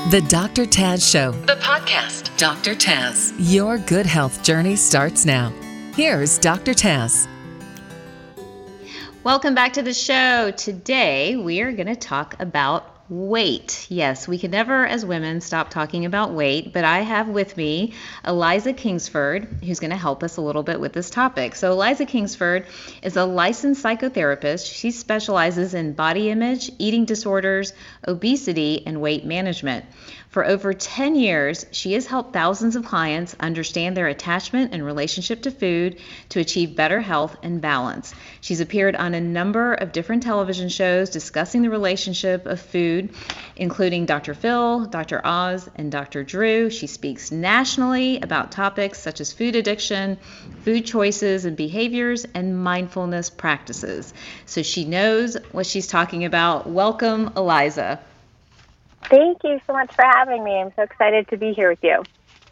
The Dr. Taz Show, the podcast. Dr. Taz. Your good health journey starts now. Here's Dr. Taz. Welcome back to the show. Today, we are going to talk about weight. Yes, we can never, as women, stop talking about weight, but I have with me Eliza Kingsford, who's going to help us a little bit with this topic. So Eliza Kingsford is a licensed psychotherapist. She specializes in body image, eating disorders, obesity, and weight management. For over 10 years, she has helped thousands of clients understand their attachment and relationship to food to achieve better health and balance. She's appeared on a number of different television shows discussing the relationship of food, including Dr. Phil, Dr. Oz, and Dr. Drew. She speaks nationally about topics such as food addiction, food choices and behaviors, and mindfulness practices. So she knows what she's talking about. Welcome, Eliza. Thank you so much for having me. I'm so excited to be here with you.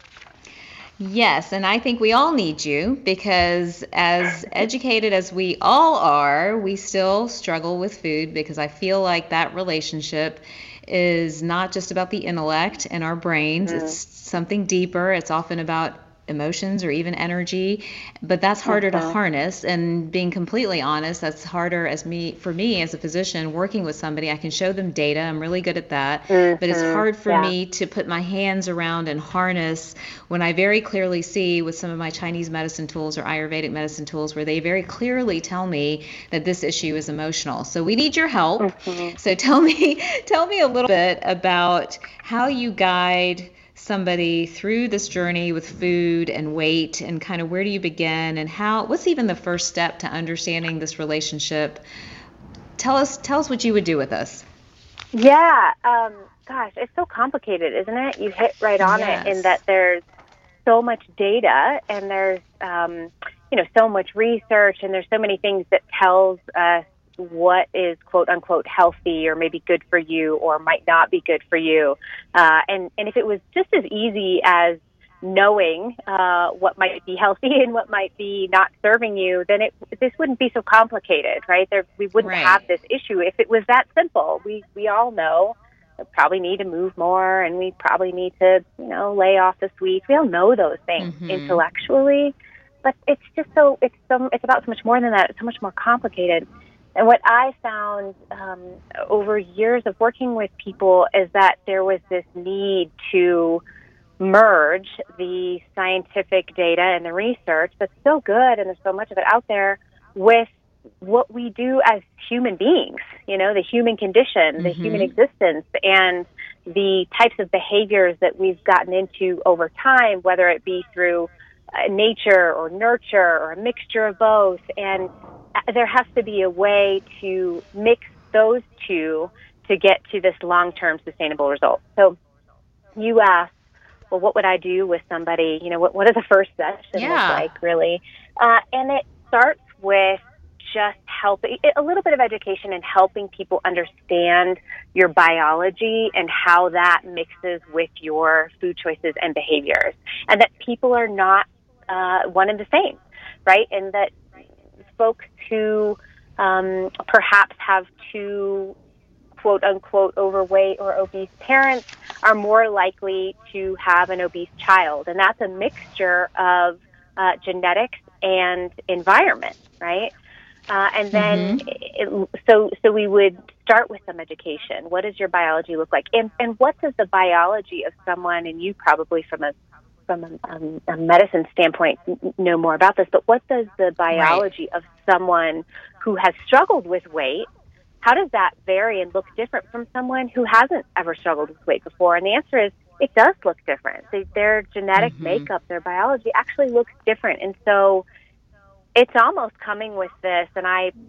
Yes, and I think we all need you because as educated as we all are, we still struggle with food because I feel like that relationship is not just about the intellect and our brains. It's something deeper. It's often about emotions or even energy, but that's harder to harness. And being completely honest, that's harder for me as a physician working with somebody. I can show them data. I'm really good at that, but it's hard for me to put my hands around and harness when I very clearly see with some of my Chinese medicine tools or Ayurvedic medicine tools where they very clearly tell me that this issue is emotional. So we need your help. So tell me a little bit about how you guide somebody through this journey with food and weight, and kind of where do you begin, and what's even the first step to understanding this relationship? Tell us what you would do with us. Yeah, gosh, it's so complicated, isn't it? You hit right on it in that there's so much data and there's so much research and there's so many things that tells us what is quote unquote healthy or maybe good for you or might not be good for you. And if it was just as easy as knowing what might be healthy and what might be not serving you, then this wouldn't be so complicated, right? We wouldn't have this issue if it was that simple. We all know we probably need to move more and we probably need to, lay off the sweets. We all know those things intellectually, but it's about so much more than that. It's so much more complicated. And what I found over years of working with people is that there was this need to merge the scientific data and the research that's so good and there's so much of it out there with what we do as human beings, the human condition, the human existence, and the types of behaviors that we've gotten into over time, whether it be through nature or nurture or a mixture of both. And there has to be a way to mix those two to get to this long-term sustainable result. So you asked, well, what would I do with somebody? What does the first session look like, really? And it starts with just helping, a little bit of education and helping people understand your biology and how that mixes with your food choices and behaviors. And that people are not one and the same, right? And that folks who perhaps have two quote-unquote overweight or obese parents are more likely to have an obese child. And that's a mixture of genetics and environment, right? And then so we would start with some education. What does your biology look like? And what does the biology of someone, and you probably from a medicine standpoint know more about this, but what does the biology of someone who has struggled with weight, how does that vary and look different from someone who hasn't ever struggled with weight before? And the answer is it does look different. Their genetic makeup, their biology actually looks different. And so it's almost coming with this, and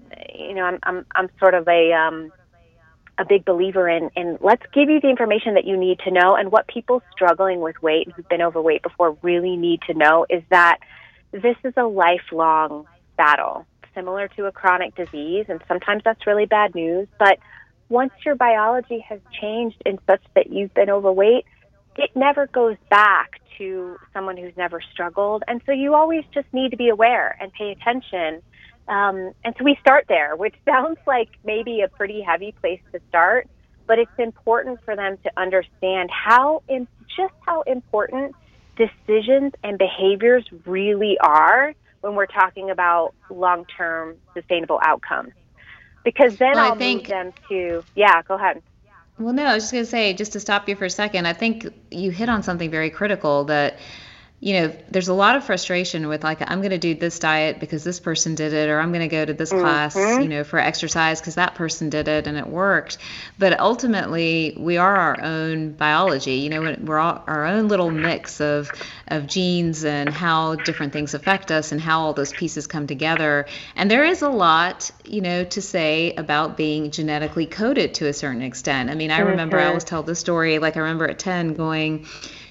I'm sort of a big believer in let's give you the information that you need to know. And what people struggling with weight and who've been overweight before really need to know is that this is a lifelong battle, similar to a chronic disease. And sometimes that's really bad news. But once your biology has changed in such that you've been overweight, it never goes back to someone who's never struggled. And so you always just need to be aware and pay attention. And so we start there, which sounds like maybe a pretty heavy place to start. but it's important for them to understand just how important decisions and behaviors really are when we're talking about long-term sustainable outcomes. Because then I'll move them to, go ahead. Well, no, I was just going to say, just to stop you for a second, I think you hit on something very critical that, there's a lot of frustration with like, I'm going to do this diet because this person did it, or I'm going to go to this class, for exercise because that person did it and it worked. But ultimately, we are our own biology. We're all our own little mix of genes and how different things affect us and how all those pieces come together. And there is a lot, to say about being genetically coded to a certain extent. I mean, I remember I always tell this story, like I remember at 10 going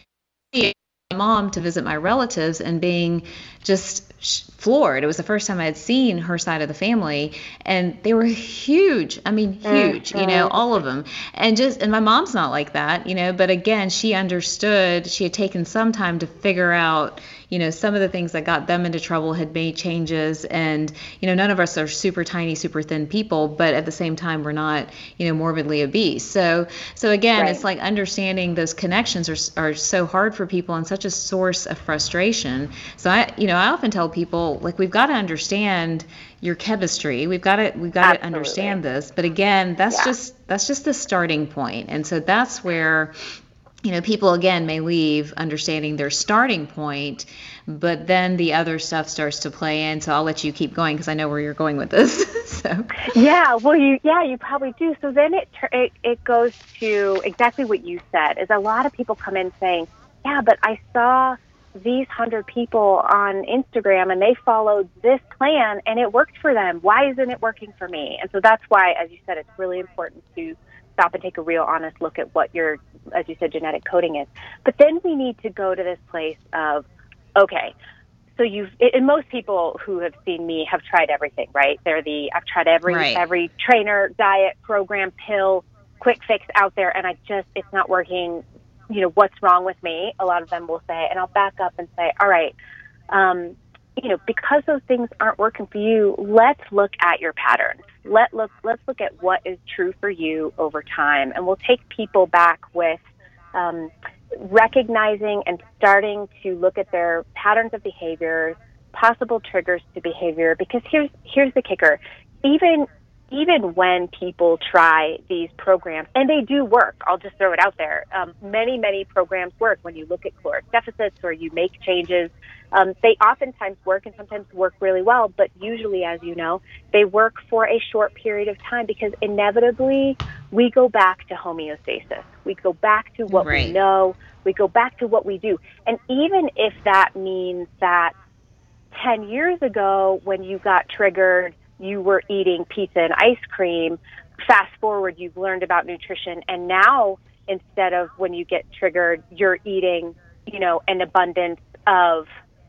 mom to visit my relatives and being just floored. It was the first time I had seen her side of the family, and they were huge. I mean, huge, all of them. And my mom's not like that, but again, she understood. She had taken some time to figure out, some of the things that got them into trouble, had made changes. And, none of us are super tiny, super thin people, but at the same time, we're not, morbidly obese. So again, It's like understanding those connections are so hard for people and such a source of frustration. So I often tell people, like, we've got to understand your chemistry. We've got to understand this. But again, that's just the starting point. And so that's where, people again may leave understanding their starting point, but then the other stuff starts to play in. So I'll let you keep going because I know where you're going with this. So you probably do. So then it goes to exactly what you said. Is a lot of people come in saying, but I saw these 100 people on Instagram and they followed this plan and it worked for them. Why isn't it working for me? And so that's why, as you said, it's really important to stop and take a real honest look at what your, as you said, genetic coding is. But then we need to go to this place of, okay, so and most people who have seen me have tried everything, right? I've tried every trainer, diet, program, pill, quick fix out there, and it's not working. What's wrong with me? A lot of them will say, and I'll back up and say, all right, because those things aren't working for you, let's look at your patterns. Let's look at what is true for you over time. And we'll take people back with recognizing and starting to look at their patterns of behavior, possible triggers to behavior, because here's the kicker. Even when people try these programs, and they do work, I'll just throw it out there, many programs work. When you look at caloric deficits or you make changes, they oftentimes work and sometimes work really well, but usually, as you know, they work for a short period of time because inevitably we go back to homeostasis. We go back to what we know. We go back to what we do. And even if that means that 10 years ago when you got triggered, you were eating pizza and ice cream. Fast forward, you've learned about nutrition, and now instead of when you get triggered, you're eating, an abundance of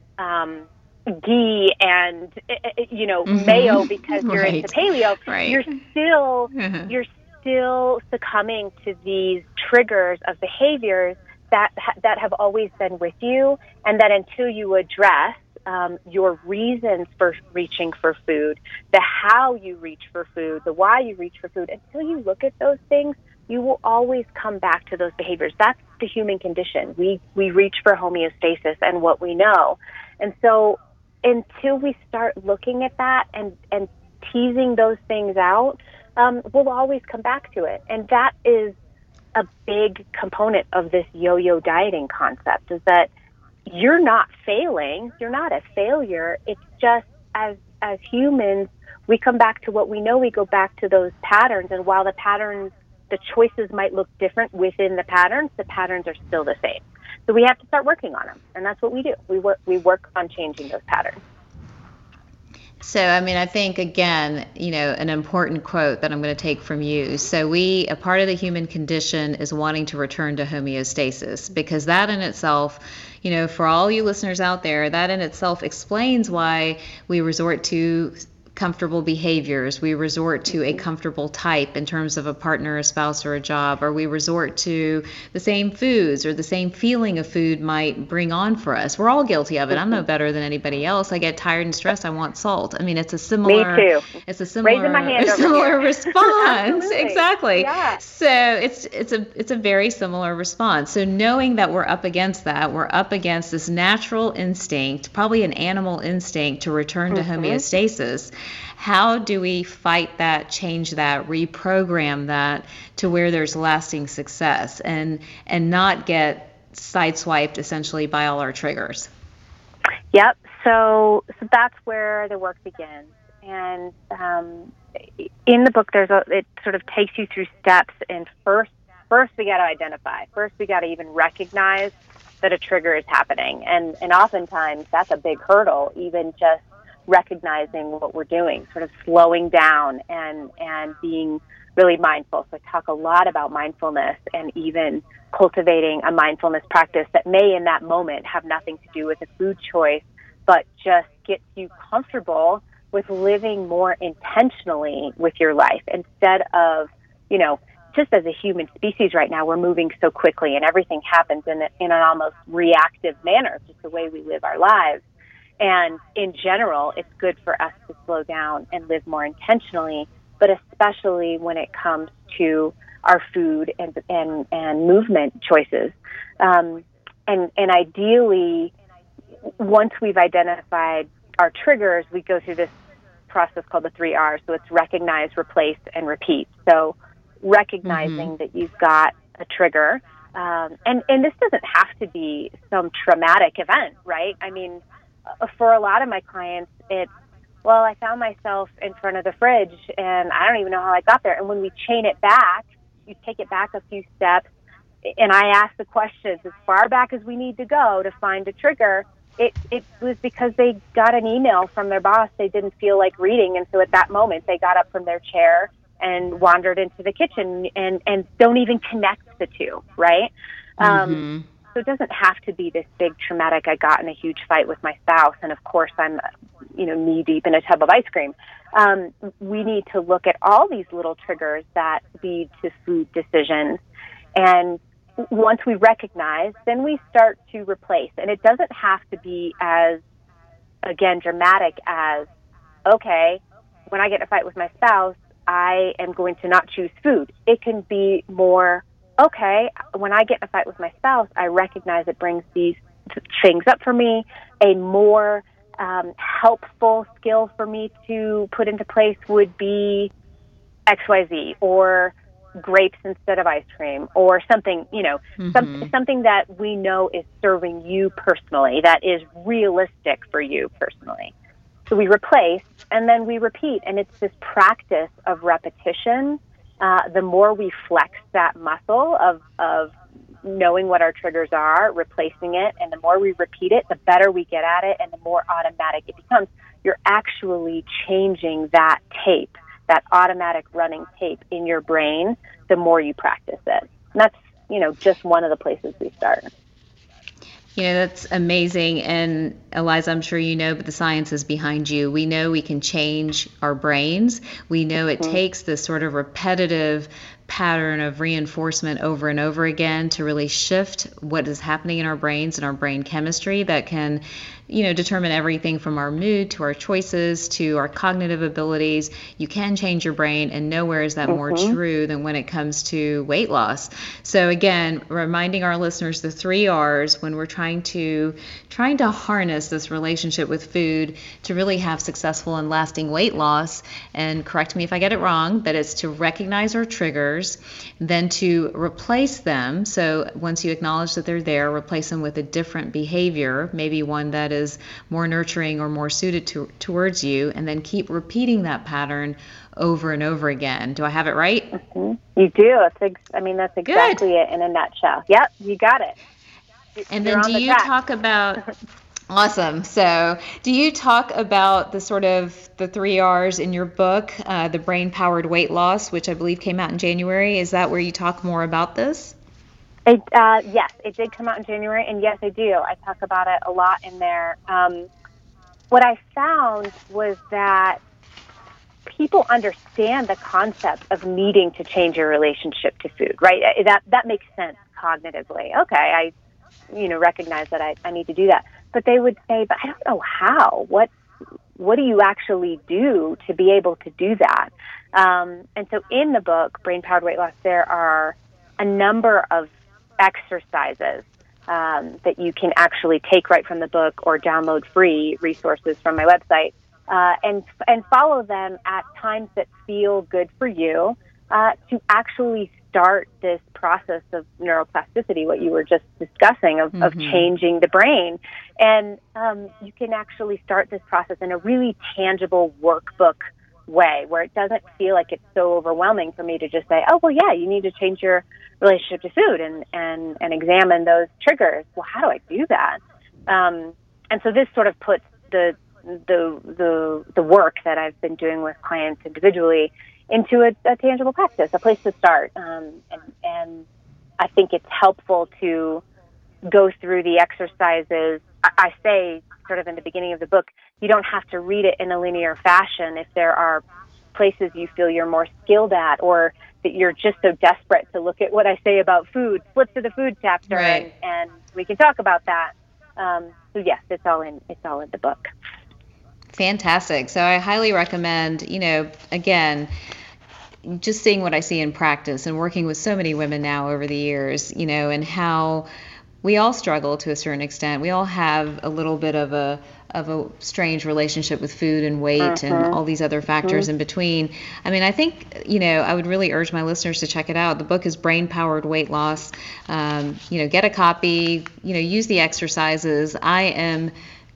ghee and mayo because you're into paleo. You're still succumbing to these triggers of behaviors that have always been with you, and that until you address your reasons for reaching for food, the how you reach for food, the why you reach for food, until you look at those things, you will always come back to those behaviors. That's the human condition. We reach for homeostasis and what we know. And so until we start looking at that and teasing those things out, we'll always come back to it. And that is a big component of this yo-yo dieting concept, is that you're not failing. You're not a failure. It's just as humans, we come back to what we know. We go back to those patterns. And while the choices might look different within the patterns are still the same. So we have to start working on them. And that's what we do. We work on changing those patterns. So, I think, again, an important quote that I'm going to take from you. So a part of the human condition is wanting to return to homeostasis, because that in itself, for all you listeners out there, that in itself explains why we resort to comfortable behaviors. We resort to a comfortable type in terms of a partner, a spouse, or a job, or we resort to the same foods or the same feeling of food might bring on for us. We're all guilty of it. I'm no better than anybody else. I get tired and stressed. I want salt. I mean, it's a similar. Me too. It's a similar. Raising my hand over similar here. response. Exactly. Yeah. So it's a very similar response. So knowing that we're up against that, we're up against this natural instinct, probably an animal instinct to return to homeostasis. How do we fight that, change that, reprogram that to where there's lasting success and not get sideswiped essentially by all our triggers? Yep. So that's where the work begins. And in the book, it sort of takes you through steps. And first we got to identify. First, we got to even recognize that a trigger is happening. And oftentimes that's a big hurdle, even just recognizing what we're doing, sort of slowing down and being really mindful. So I talk a lot about mindfulness and even cultivating a mindfulness practice that may in that moment have nothing to do with a food choice, but just gets you comfortable with living more intentionally with your life instead of, just as a human species right now, we're moving so quickly and everything happens in an almost reactive manner, just the way we live our lives. And in general, it's good for us to slow down and live more intentionally, but especially when it comes to our food and movement choices. And ideally, once we've identified our triggers, we go through this process called the 3 R's. So it's recognize, replace, and repeat. So recognizing that you've got a trigger, and this doesn't have to be some traumatic event, right? I mean, for a lot of my clients, it's, well, I found myself in front of the fridge and I don't even know how I got there. And when we chain it back, you take it back a few steps, and I ask the questions as far back as we need to go to find a trigger. It was because they got an email from their boss they didn't feel like reading, and so at that moment they got up from their chair and wandered into the kitchen and don't even connect the two, right? So it doesn't have to be this big traumatic, I got in a huge fight with my spouse, and of course I'm knee deep in a tub of ice cream. We need to look at all these little triggers that lead to food decisions, and once we recognize, then we start to replace. And it doesn't have to be as, again, dramatic as, okay, when I get in a fight with my spouse, I am going to not choose food. It can be more, okay, when I get in a fight with my spouse, I recognize it brings these things up for me. A more helpful skill for me to put into place would be XYZ, or grapes instead of ice cream, or something, something that we know is serving you personally, that is realistic for you personally. So we replace and then we repeat, and it's this practice of repetition. The more we flex that muscle of knowing what our triggers are, replacing it, and the more we repeat it, the better we get at it and the more automatic it becomes. You're actually changing that tape, that automatic running tape in your brain, the more you practice it. And that's, just one of the places we start. That's amazing. And Eliza, I'm sure but the science is behind you. We know we can change our brains. We know it takes this sort of repetitive pattern of reinforcement over and over again to really shift what is happening in our brains and our brain chemistry that can, determine everything from our mood to our choices to our cognitive abilities. You can change your brain, and nowhere is that more true than when it comes to weight loss. So again, reminding our listeners the 3 R's when we're trying to harness this relationship with food to really have successful and lasting weight loss. And correct me if I get it wrong, but it's to recognize our triggers, then to replace them. So once you acknowledge that they're there, replace them with a different behavior, maybe one that is more nurturing or more suited towards you, and then keep repeating that pattern over and over again. Do I have it right? You do. That's exactly it in a nutshell. Yep, you got it. And then do you talk about awesome. So do you talk about the 3 R's in your book, The Brain Powered Weight Loss, which I believe came out in January? Is that where you talk more about this? Yes, it did come out in January, and yes, I do. I talk about it a lot in there. What I found was that people understand the concept of needing to change your relationship to food, right? That makes sense cognitively. Okay, I recognize that I need to do that. But they would say, but I don't know how. What do you actually do to be able to do that? And so in the book, Brain Powered Weight Loss, there are a number of exercises that you can actually take right from the book or download free resources from my website and follow them at times that feel good for you to actually start this process of neuroplasticity, what you were just discussing, of changing the brain. And you can actually start this process in a really tangible workbook way where it doesn't feel like it's so overwhelming for me to just say, oh, well, yeah, you need to change your relationship to food and examine those triggers. Well, how do I do that? And so this sort of puts the work that I've been doing with clients individually into a tangible practice, a place to start. And I think it's helpful to go through the exercises. I say sort of in the beginning of the book, you don't have to read it in a linear fashion. If there are places you feel you're more skilled at, or that you're just so desperate to look at what I say about food, flip to the food chapter, right, and we can talk about that. So yes, it's all in the book. Fantastic. So I highly recommend, again, just seeing what I see in practice and working with so many women now over the years, and how we all struggle to a certain extent. We all have a little bit of a strange relationship with food and weight and all these other factors in between. I mean, I think, I would really urge my listeners to check it out. The book is Brain Powered Weight Loss. Get a copy, use the exercises. I am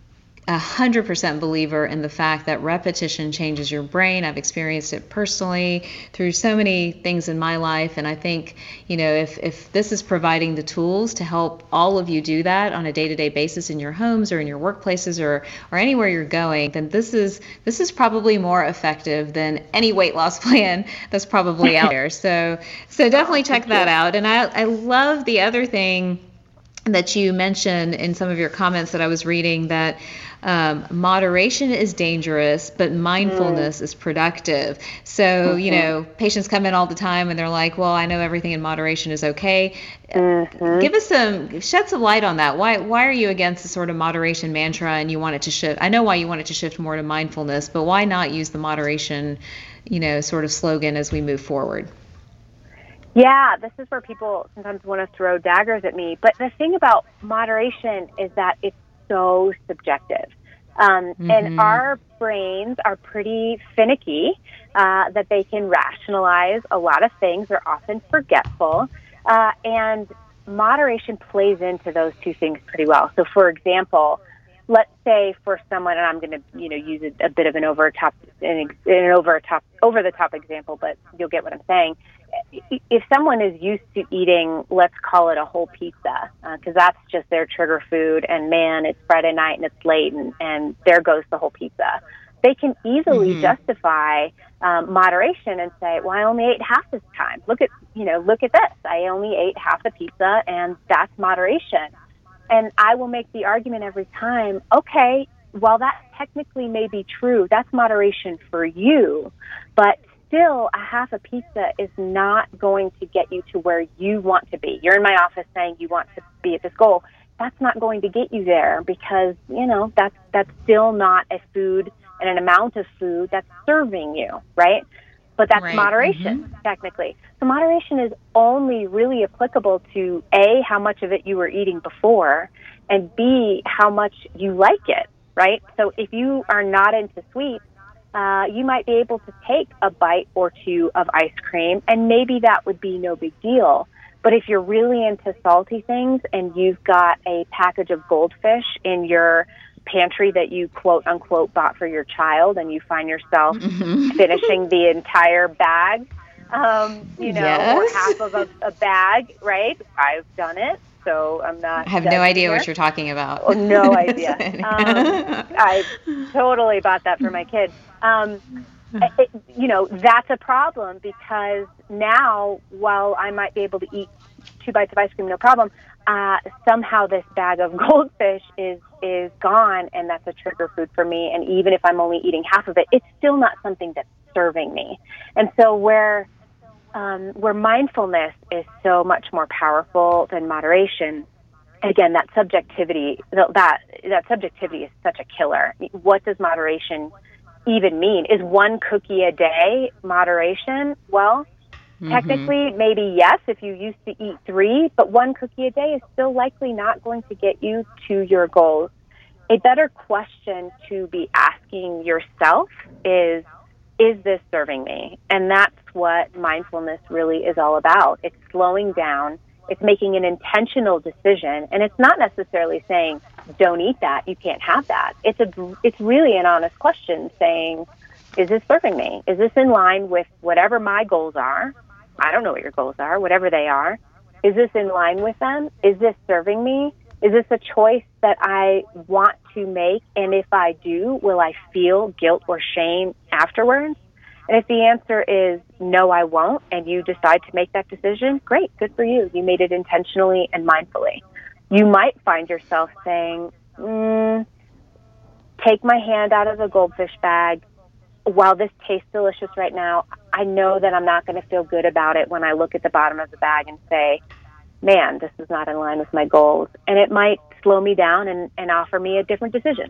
100% believer in the fact that repetition changes your brain. I've experienced it personally through so many things in my life. And I think, if this is providing the tools to help all of you do that on a day-to-day basis in your homes or in your workplaces or anywhere you're going, then this is probably more effective than any weight loss plan that's probably out there. So definitely check that out. And I love the other thing that you mentioned in some of your comments that I was reading, that moderation is dangerous, but mindfulness is productive. So, patients come in all the time and they're like, well, I know everything in moderation is okay. Shed some light on that. Why are you against the sort of moderation mantra and you want it to shift? I know why you want it to shift more to mindfulness, but why not use the moderation, sort of slogan as we move forward? Yeah, this is where people sometimes want to throw daggers at me. But the thing about moderation is that it's so subjective. And our brains are pretty finicky, that they can rationalize a lot of things. They're often forgetful. And moderation plays into those two things pretty well. So, for example, let's say for someone, and I'm going to use a bit of an over the top example, but you'll get what I'm saying. If someone is used to eating, let's call it a whole pizza, because that's just their trigger food, and man, it's Friday night and it's late, and there goes the whole pizza. They can easily justify moderation and say, well, I only ate half this time. Look at this. I only ate half the pizza, and that's moderation. And I will make the argument every time, okay, while that technically may be true, that's moderation for you, but still a half a pizza is not going to get you to where you want to be. You're in my office saying you want to be at this goal. That's not going to get you there because, that's still not a food and an amount of food that's serving you, right? But that's moderation, technically. So moderation is only really applicable to A, how much of it you were eating before, and B, how much you like it, right? So if you are not into sweets, you might be able to take a bite or two of ice cream, and maybe that would be no big deal. But if you're really into salty things and you've got a package of Goldfish in your pantry that you quote unquote bought for your child, and you find yourself finishing the entire bag, or half of a bag, right? I've done it. So I'm not. I have no idea what you're talking about. Oh, no idea. I totally bought that for my kids. That's a problem because now, while I might be able to eat 2 bites of ice cream, no problem. Somehow this bag of goldfish is gone, and that's a trigger food for me. And even if I'm only eating half of it, it's still not something that's serving me. And so where mindfulness is so much more powerful than moderation, again, that subjectivity is such a killer. What does moderation even mean? Is 1 cookie a day moderation? Well, technically, maybe yes, if you used to eat 3, but 1 cookie a day is still likely not going to get you to your goals. A better question to be asking yourself is this serving me? And that's what mindfulness really is all about. It's slowing down. It's making an intentional decision. And it's not necessarily saying, don't eat that, you can't have that. It's really an honest question saying, is this serving me? Is this in line with whatever my goals are? I don't know what your goals are, whatever they are. Is this in line with them? Is this serving me? Is this a choice that I want to make? And if I do, will I feel guilt or shame afterwards? And if the answer is no, I won't, and you decide to make that decision, great, good for you. You made it intentionally and mindfully. You might find yourself saying, take my hand out of the goldfish bag. While this tastes delicious right now, I know that I'm not going to feel good about it when I look at the bottom of the bag and say, man, this is not in line with my goals. And it might slow me down and offer me a different decision.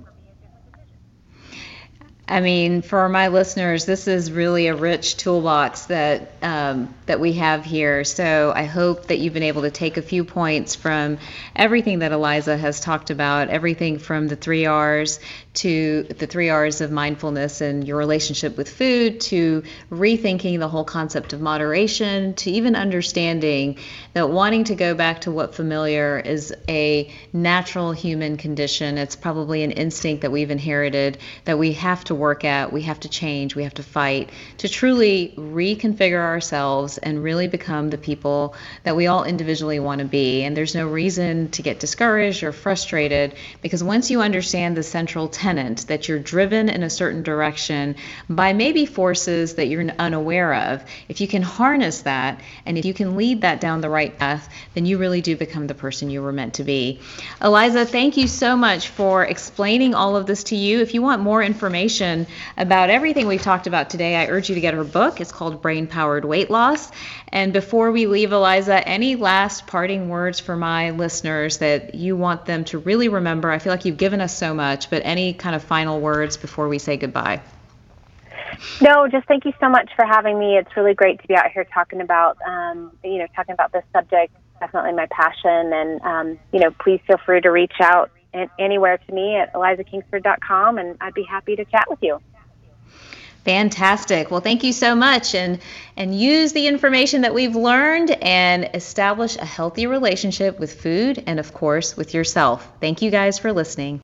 I mean, for my listeners, this is really a rich toolbox that we have here. So I hope that you've been able to take a few points from everything that Eliza has talked about, everything from the 3 R's to the 3 R's of mindfulness and your relationship with food, to rethinking the whole concept of moderation, to even understanding that wanting to go back to what familiar is a natural human condition. It's probably an instinct that we've inherited that we have to work at, we have to change, we have to fight to truly reconfigure ourselves and really become the people that we all individually want to be. And there's no reason to get discouraged or frustrated, because once you understand the central tenet that you're driven in a certain direction by maybe forces that you're unaware of, if you can harness that and if you can lead that down the right path, then you really do become the person you were meant to be. Eliza, thank you so much for explaining all of this to you. If you want more information about everything we've talked about today, I urge you to get her book. It's called Brain Powered Weight Loss. And before we leave, Eliza, any last parting words for my listeners that you want them to really remember? I feel like you've given us so much, but any kind of final words before we say goodbye? No, just thank you so much for having me. It's really great to be out here talking about, talking about this subject. Definitely my passion. And, please feel free to reach out anywhere to me at elizakingsford.com, and I'd be happy to chat with you. Fantastic. Well, thank you so much. And use the information that we've learned and establish a healthy relationship with food and, of course, with yourself. Thank you guys for listening.